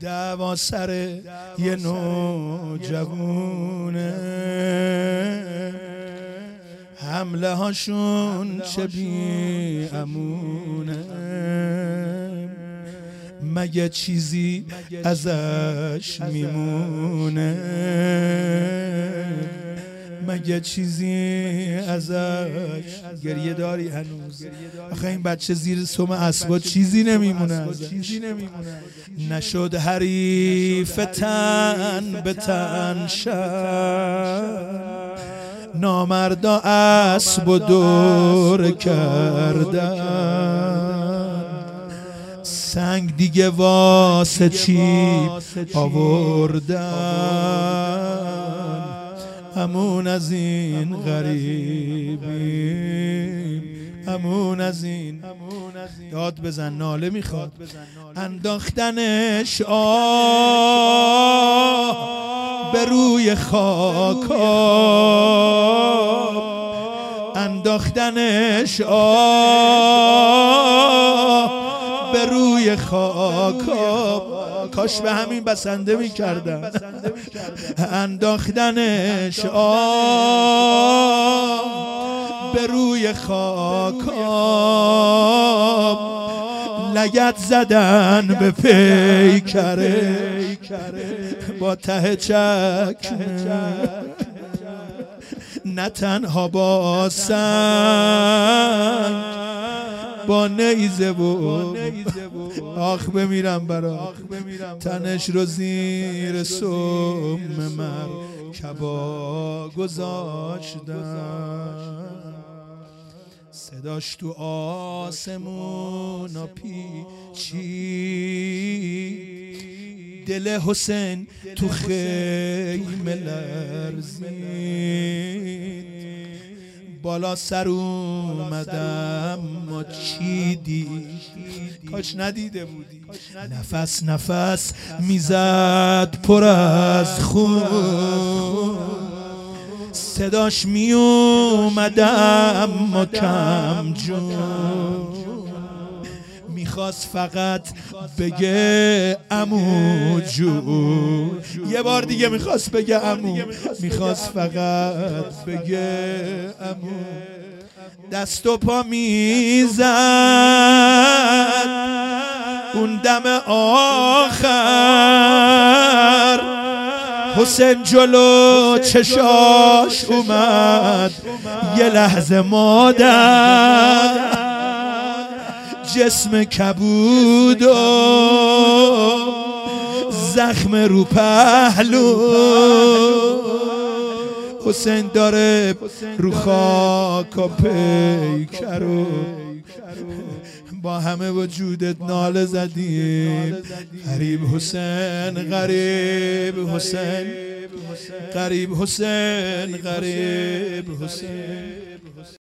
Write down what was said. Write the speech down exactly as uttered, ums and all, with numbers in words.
دعوا سر یه نوجوونه، حمله هاشون چه بی امونه، مگه چیزی ازش میمونه، مگه چیزی ازش. گریه داری هنوز؟ آخه این بچه زیر سم اسبا چیزی نمیمونه ازش. نشد حریف تن به تن شد، نامردا اسب و دور کردن، سنگ دیگه واسه چی آوردن، همون از این غریبیم، همون از این. داد بزن، ناله میخواد. انداختنش آه به روی خاکا، انداختنش آه به روی خاکا، کاش به همین بسنده میکردن. انداختنش آه به روی خاکا، لگد زدن به پیکره با ته چکمه، نه تنها با سنگ، با نیزه و آخ بمیرم برا تنش رو زیر سم مرکبا گذاشتن. صداش تو آسمون پیچید، دل حسین تو خیمه لرزید، بالا سر اومدم ما چیدی، کاش ندیده بودی. نفس نفس میزد پر از خون، صداش می اومدم ما کم جون، میخواست فقط بگه عمو جون. یه بار دیگه میخواست بگه عمو، میخواست فقط بگه عمو. دست و پا میزد اون دم آخر، حسین جلو چشاش اومد یه لحظه مادر، جسم کبود و زخم رو پهلو، حسین داره رو خاک و پیکرو. با همه وجودت ناله زدیم، غریب حسین، غریب حسین، غریب حسین، غریب حسین.